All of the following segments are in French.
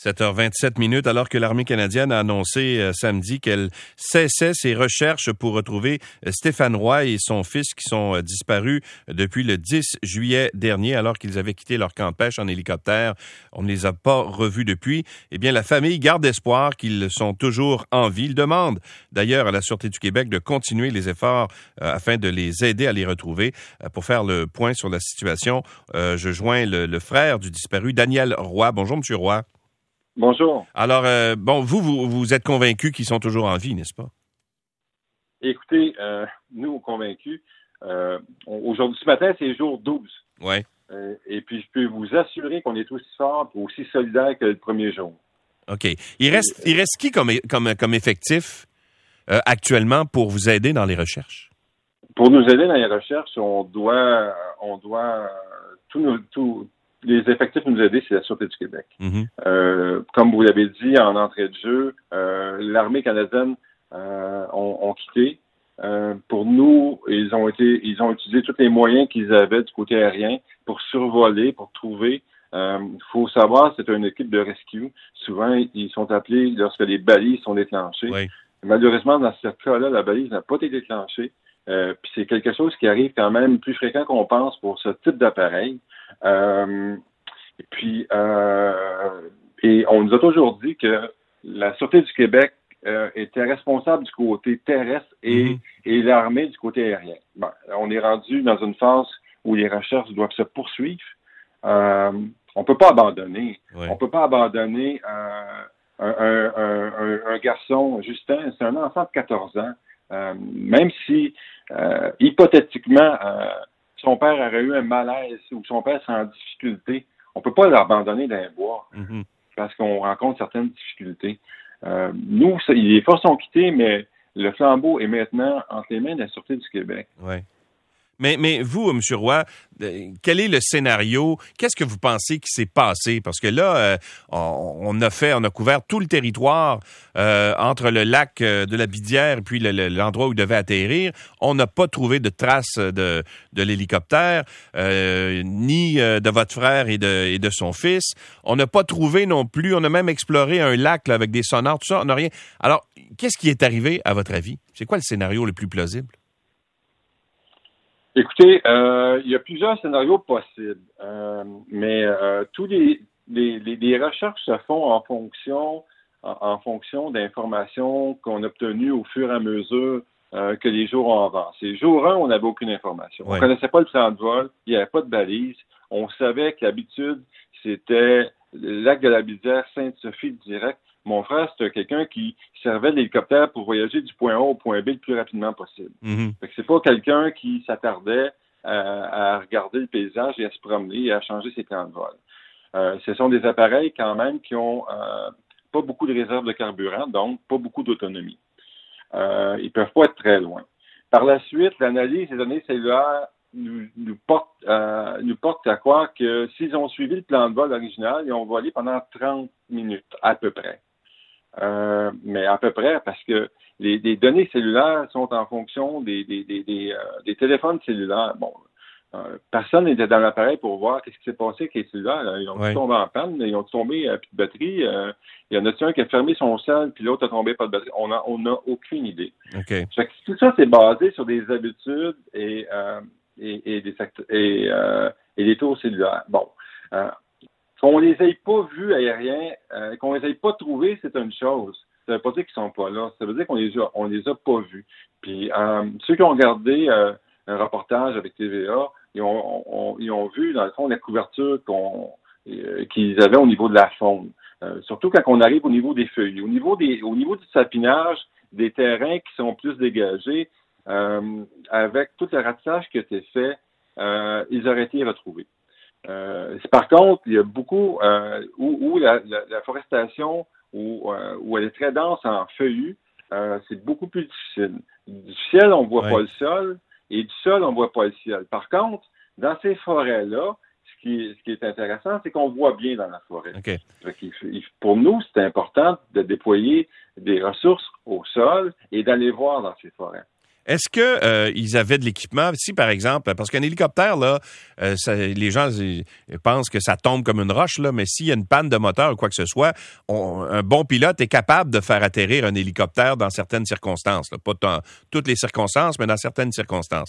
7h27 alors que l'armée canadienne a annoncé samedi qu'elle cessait ses recherches pour retrouver Stéphane Roy et son fils qui sont disparus depuis le 10 juillet dernier alors qu'ils avaient quitté leur camp de pêche en hélicoptère. On ne les a pas revus depuis. Eh bien, la famille garde espoir qu'ils sont toujours en vie. Ils demandent d'ailleurs à la Sûreté du Québec de continuer les efforts afin de les aider à les retrouver. Pour faire le point sur la situation, je joins le frère du disparu, Daniel Roy. Bonjour, M. Roy. Bonjour. Alors, vous êtes convaincu qu'ils sont toujours en vie, n'est-ce pas? Écoutez, nous, convaincus, aujourd'hui, ce matin, c'est jour 12. Oui. Et puis, je peux vous assurer qu'on est aussi fort et aussi solidaire que le premier jour. OK. Il reste qui comme effectif actuellement pour vous aider dans les recherches? Pour nous aider dans les recherches, on doit tous les effectifs nous aider, c'est la Sûreté du Québec. Mm-hmm. Comme vous l'avez dit en entrée de jeu, l'armée canadienne ont quitté. Pour nous, ils ont utilisé tous les moyens qu'ils avaient du côté aérien pour survoler, pour trouver. Il faut savoir, c'est une équipe de rescue. Souvent, ils sont appelés lorsque les balises sont déclenchées. Oui. Malheureusement, dans ce cas-là, la balise n'a pas été déclenchée. Puis c'est quelque chose qui arrive quand même plus fréquent qu'on pense pour ce type d'appareil. Et on nous a toujours dit que la Sûreté du Québec était responsable du côté terrestre et l'armée du côté aérien. Bon, on est rendu dans une phase où les recherches doivent se poursuivre. On peut pas abandonner. Oui. On peut pas abandonner un garçon, Justin, c'est un enfant de 14 ans. Même si, hypothétiquement, son père aurait eu un malaise ou son père serait en difficulté, on peut pas l'abandonner dans les bois parce qu'on rencontre certaines difficultés. Nous, les forces ont quitté, mais le flambeau est maintenant entre les mains de la Sûreté du Québec. Oui. Mais vous, M. Roy, quel est le scénario? Qu'est-ce que vous pensez qui s'est passé? Parce que là, on a couvert tout le territoire entre le lac de la Bidière et puis l'endroit où il devait atterrir. On n'a pas trouvé de traces de l'hélicoptère, ni de votre frère et de son fils. On n'a pas trouvé non plus, on a même exploré un lac là, avec des sonars, tout ça, on n'a rien. Alors, qu'est-ce qui est arrivé, à votre avis? C'est quoi le scénario le plus plausible? Écoutez, il y a plusieurs scénarios possibles, mais tous les recherches se font en fonction d'informations qu'on a obtenues au fur et à mesure que les jours ont avancé. Jour 1, on n'avait aucune information. Ouais. On connaissait pas le plan de vol, il n'y avait pas de balise. On savait que l'habitude, c'était le lac de la Bidière, Sainte-Sophie direct. Mon frère, c'était quelqu'un qui servait l'hélicoptère pour voyager du point A au point B le plus rapidement possible. Mm-hmm. Fait que c'est pas quelqu'un qui s'attardait à regarder le paysage et à se promener et à changer ses plans de vol. Ce sont des appareils quand même qui ont pas beaucoup de réserves de carburant, donc pas beaucoup d'autonomie. Ils peuvent pas être très loin. Par la suite, l'analyse des données cellulaires nous porte à croire que s'ils ont suivi le plan de vol original, ils ont volé pendant 30 minutes, à peu près. Mais à peu près, parce que les données cellulaires sont en fonction des téléphones cellulaires. Bon, personne n'était dans l'appareil pour voir qu'est-ce qui s'est passé avec les cellulaires. Ils ont tombé en panne, ils ont tombé à plus de batterie. Il y en a un qui a fermé son sel, puis l'autre a tombé pas de batterie. On n'a aucune idée. Okay. Fait que tout ça, c'est basé sur des habitudes et des tours cellulaires. Bon. Qu'on les ait pas vus aériens, qu'on les ait pas trouvés, c'est une chose. Ça veut pas dire qu'ils sont pas là. Ça veut dire qu'on les a pas vus. Puis ceux qui ont regardé un reportage avec TVA, ils ont vu, dans le fond, la couverture qu'ils avaient au niveau de la faune. Surtout quand on arrive au niveau des feuilles. Au niveau du sapinage, des terrains qui sont plus dégagés, avec tout le ratissage qui a été fait, ils auraient été retrouvés. Par contre, il y a beaucoup où la forestation où elle est très dense en feuillus, c'est beaucoup plus difficile. Du ciel, on voit pas le sol, et du sol, on voit pas le ciel. Par contre, dans ces forêts-là, ce qui est intéressant, c'est qu'on voit bien dans la forêt. Okay. Pour nous, c'est important de déployer des ressources au sol et d'aller voir dans ces forêts. Est-ce que ils avaient de l'équipement? Si, par exemple, parce qu'un hélicoptère, là, les gens pensent que ça tombe comme une roche, là, mais s'il y a une panne de moteur ou quoi que ce soit, un bon pilote est capable de faire atterrir un hélicoptère dans certaines circonstances. Là. Pas dans toutes les circonstances, mais dans certaines circonstances.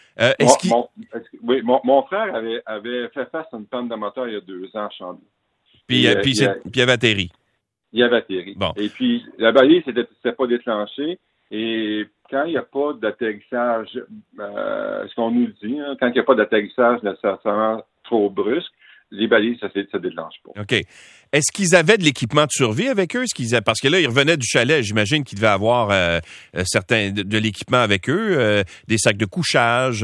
Mon frère avait fait face à une panne de moteur il y a 2 ans à Chambly. Puis il avait atterri. Il avait atterri. Bon. Et puis, la balise s'était pas déclenchée. Et quand il n'y a pas d'atterrissage, ce qu'on nous dit, hein, quand il n'y a pas d'atterrissage nécessairement trop brusque, les balises, ça ne déclenche pas. OK. Est-ce qu'ils avaient de l'équipement de survie avec eux? Parce que là, ils revenaient du chalet. J'imagine qu'ils devaient avoir de l'équipement avec eux, des sacs de couchage,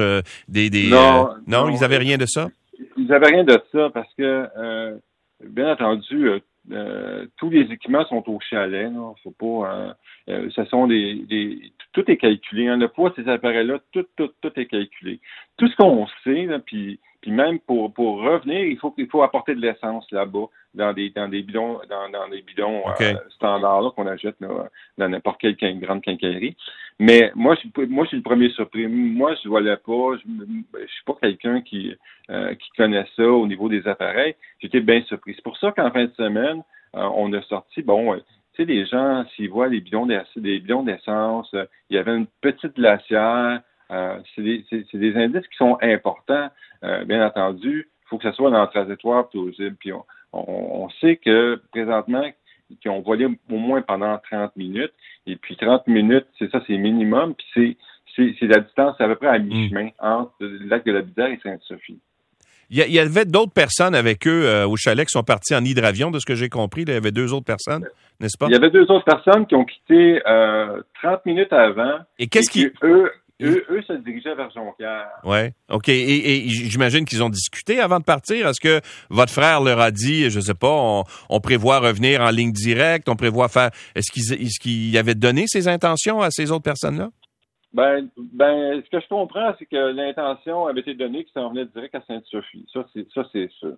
Non, ils n'avaient rien de ça? Ils n'avaient rien de ça parce que, bien entendu, tous les équipements sont au chalet. Là. Faut pas, ce sont tout est calculé. Hein. Le poids de ces appareils-là, tout est calculé. Tout ce qu'on sait, là, puis même pour revenir, il faut apporter de l'essence là-bas dans des bidons okay. Standards là, qu'on achète là, dans n'importe quelle grande quincaillerie. Mais moi, je suis le premier surpris. Moi, je voyais pas. Je suis pas quelqu'un qui connaît ça au niveau des appareils. J'étais bien surpris. C'est pour ça qu'en fin de semaine, on a sorti, tu sais, les gens, s'ils voient des bidons d'essence, il y avait une petite glacière. C'est des indices qui sont importants. Bien entendu, il faut que ça soit dans la trajectoire plausible. Puis on sait que présentement, qu'ils ont volé au moins pendant 30 minutes. Et puis 30 minutes, c'est minimum. Puis c'est la distance à peu près à mi-chemin entre le lac de la Bidère et Sainte-Sophie. Il y avait d'autres personnes avec eux au chalet qui sont partis en hydravion, de ce que j'ai compris. Là, il y avait 2 autres personnes, n'est-ce pas? Il y avait 2 autres personnes qui ont quitté 30 minutes avant. Et qu'est-ce qui... Eux se dirigeaient vers Jonquière. Oui, OK. Et j'imagine qu'ils ont discuté avant de partir. Est-ce que votre frère leur a dit, je sais pas, on prévoit revenir en ligne directe, on prévoit faire... Est-ce qu'il avait donné ses intentions à ces autres personnes-là? Ben, ce que je comprends, c'est que l'intention avait été donnée que ça en venait direct à Sainte-Sophie. Ça, c'est sûr.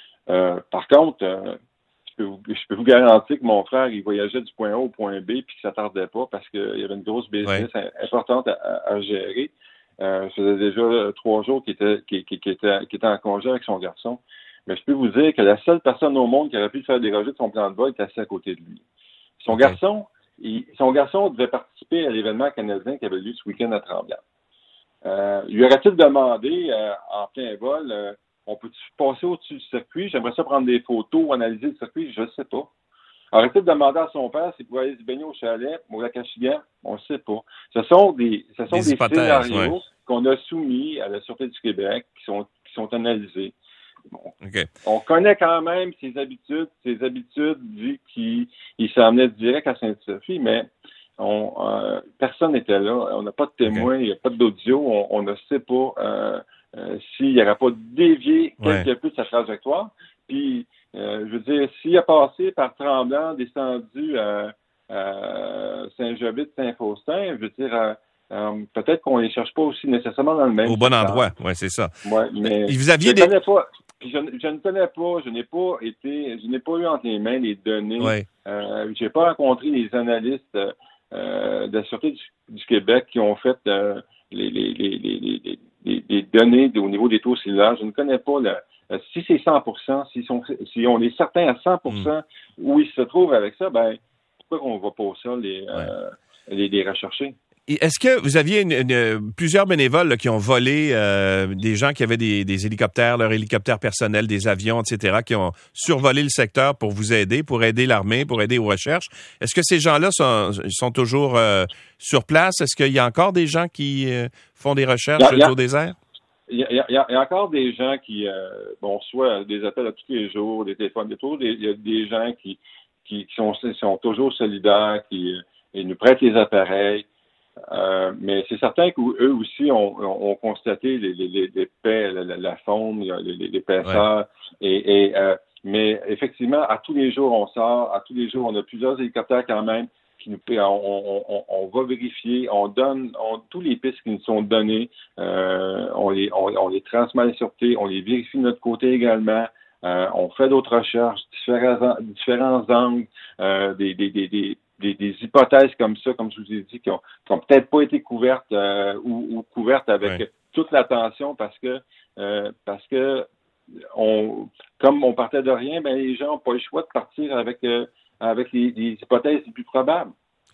Par contre, je peux vous garantir que mon frère, il voyageait du point A au point B puis que ça tardait pas parce qu'il y avait une grosse business importante à gérer. Ça faisait déjà 3 jours qu'il était en congé avec son garçon. Mais je peux vous dire que la seule personne au monde qui aurait pu le faire déroger de son plan de vol était assis à côté de lui. Son garçon devait participer à l'événement canadien qui avait lieu ce week-end à Tremblant. Lui aurait-il demandé en plein vol on peut-tu passer au-dessus du circuit? J'aimerais ça prendre des photos ou analyser le circuit, je ne sais pas. Aurait-il demandé à son père s'il pouvait aller se baigner au chalet, au lac Achigan? On ne sait pas. Ce sont des scénarios qu'on a soumis à la Sûreté du Québec qui sont analysés. Bon. Okay. On connaît quand même ses habitudes vu qu'il s'emmenait direct à Sainte-Sophie, mais personne n'était là. On n'a pas de témoins, il n'y a pas d'audio, on ne sait pas s'il n'aurait pas dévié quelque peu de sa trajectoire. Puis, je veux dire, s'il a passé par Tremblant, descendu à Saint-Jobit, Saint-Faustin, je veux dire, peut-être qu'on ne les cherche pas aussi nécessairement dans le même au bon endroit, oui, c'est ça. Ouais, mais vous aviez je ne connais pas, je n'ai pas eu entre les mains les données. Ouais. J'ai pas rencontré les analystes de la Sûreté du Québec qui ont fait les données au niveau des taux cellulaires. Je ne connais pas si c'est 100%, si on est certain à 100% où ils se trouvent avec ça, ben pourquoi on va pas ça les rechercher? Est-ce que vous aviez plusieurs bénévoles là, qui ont volé des gens qui avaient des hélicoptères, leurs hélicoptères personnels, des avions, etc., qui ont survolé le secteur pour vous aider, pour aider l'armée, pour aider aux recherches? Est-ce que ces gens-là sont toujours sur place? Est-ce qu'il y a encore des gens qui font des recherches au désert? Il y a encore des gens qui reçoivent des appels à tous les jours, des téléphones de tour. Il y a des gens qui sont toujours solidaires, qui nous prêtent les appareils. Mais c'est certain qu'eux aussi ont constaté les paix, la faune, l'épaisseur. Mais effectivement, à tous les jours, on sort, à tous les jours, on a plusieurs hélicoptères quand même qui nous on va vérifier, on donne tous les pistes qui nous sont données, on les transmet à la sûreté, on les vérifie de notre côté également. On fait d'autres recherches, différents angles, des des hypothèses comme ça, comme je vous ai dit, qui ont peut-être pas été couvertes ou couvertes avec toute l'attention parce que comme on partait de rien, ben les gens n'ont pas le choix de partir avec les hypothèses les plus probables.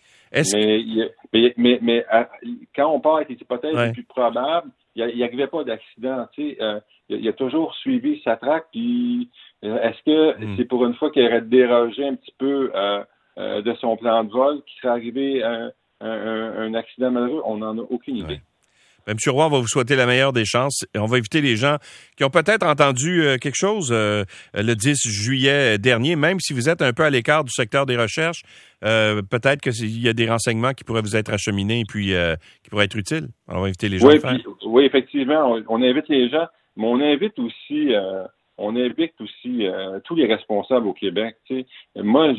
Mais quand on part avec les hypothèses les plus probables, il n'y arrivait pas d'accident. Tu sais, il a toujours suivi sa traque. Puis, est-ce que c'est pour une fois qu'il aurait dérogé un petit peu de son plan de vol qu'il serait arrivé un accident malheureux? On n'en a aucune idée. M. Roy, on va vous souhaiter la meilleure des chances. On va éviter les gens qui ont peut-être entendu quelque chose le 10 juillet dernier, même si vous êtes un peu à l'écart du secteur des recherches, peut-être qu'il y a des renseignements qui pourraient vous être acheminés et puis qui pourraient être utiles. On va inviter les gens à le faire. Oui, effectivement, on invite les gens, mais on invite aussi tous les responsables au Québec. Tu sais. Moi,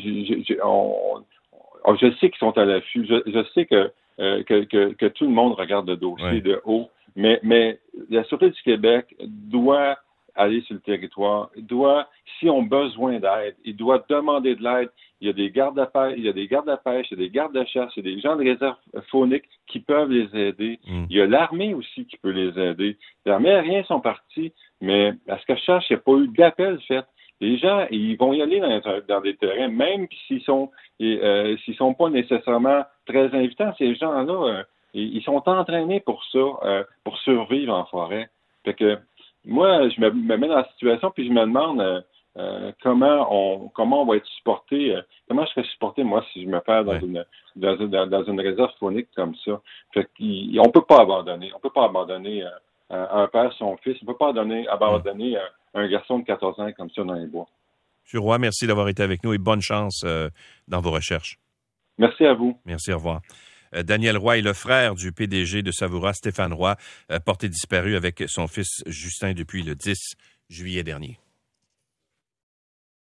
je sais qu'ils sont à l'affût. Je sais que tout le monde regarde le dossier de haut, mais la Sûreté du Québec doit aller sur le territoire, s'ils ont besoin d'aide, ils doivent demander de l'aide. Il y a des gardes à pêche, il y a des gardes de chasse, il y a des gens de réserve faunique qui peuvent les aider. Il y a l'armée aussi qui peut les aider. L'armée aérienne sont partis, mais à ce que je cherche, il n'y a pas eu d'appel fait. Les gens, ils vont y aller dans des terrains, même s'ils sont pas nécessairement très invitants. Ces gens-là, ils sont entraînés pour ça, pour survivre en forêt. Fait que moi, je me mets dans la situation, puis je me demande comment on va être supporté, comment je serais supporté moi si je me perds dans une réserve faunique comme ça. Fait qu'on peut pas abandonner. On peut pas abandonner un père son fils. On peut pas abandonner un garçon de 14 ans comme ça dans les bois. M. Roy, merci d'avoir été avec nous et bonne chance dans vos recherches. Merci à vous. Merci, au revoir. Daniel Roy est le frère du PDG de Savoura, Stéphane Roy, porté disparu avec son fils Justin depuis le 10 juillet dernier.